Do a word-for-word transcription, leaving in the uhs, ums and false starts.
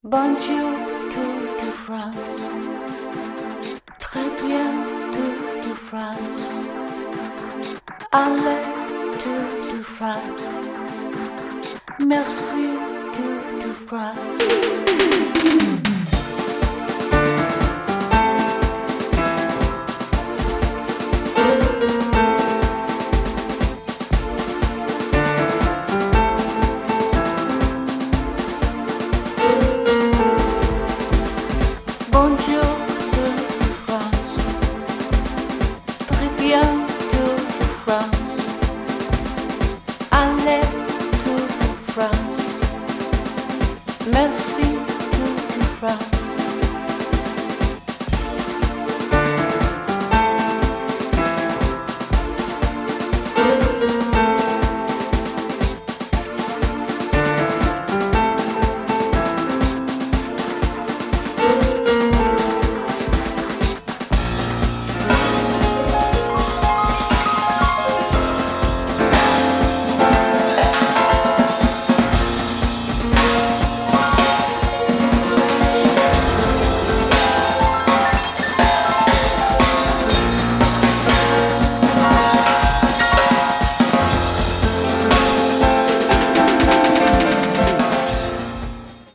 Bonjour Tour de France, très bien Tour de France, allez Tour de France, merci Tour de France. Bonjour Tour de France, très bien Tour de France, allez Tour de France, merci Tour de France.